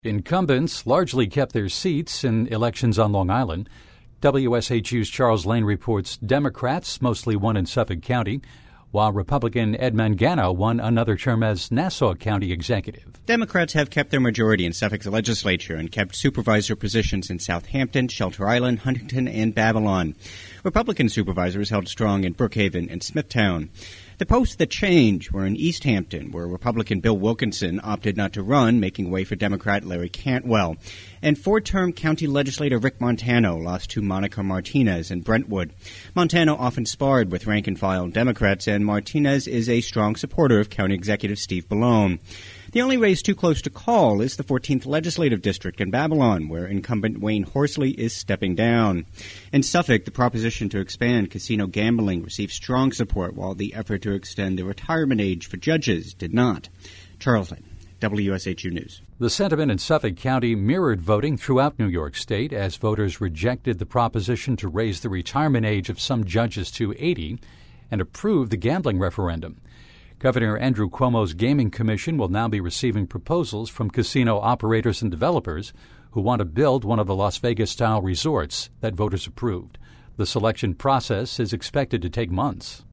Incumbents largely kept their seats in elections on Long Island. WSHU's Charles Lane reports Democrats mostly won in Suffolk County, while Republican Ed Mangano won another term as Nassau County executive. Democrats have kept their majority in Suffolk's legislature and kept supervisor positions in Southampton, Shelter Island, Huntington, and Babylon. Republican supervisors held strong in Brookhaven and Smithtown. The posts that change were in East Hampton, where Republican Bill Wilkinson opted not to run, making way for Democrat Larry Cantwell. And four-term county legislator Rick Montano lost to Monica Martinez in Brentwood. Montano often sparred with rank-and-file Democrats, and Martinez is a strong supporter of County Executive Steve Bellone. The only race too close to call is the 14th Legislative District in Babylon, where incumbent Wayne Horsley is stepping down. In Suffolk, the proposition to expand casino gambling received strong support, while the effort to extend the retirement age for judges did not. Charles Lane, WSHU News. The sentiment in Suffolk County mirrored voting throughout New York State as voters rejected the proposition to raise the retirement age of some judges to 80 and approved the gambling referendum. Governor Andrew Cuomo's Gaming Commission will now be receiving proposals from casino operators and developers who want to build one of the Las Vegas-style resorts that voters approved. The selection process is expected to take months.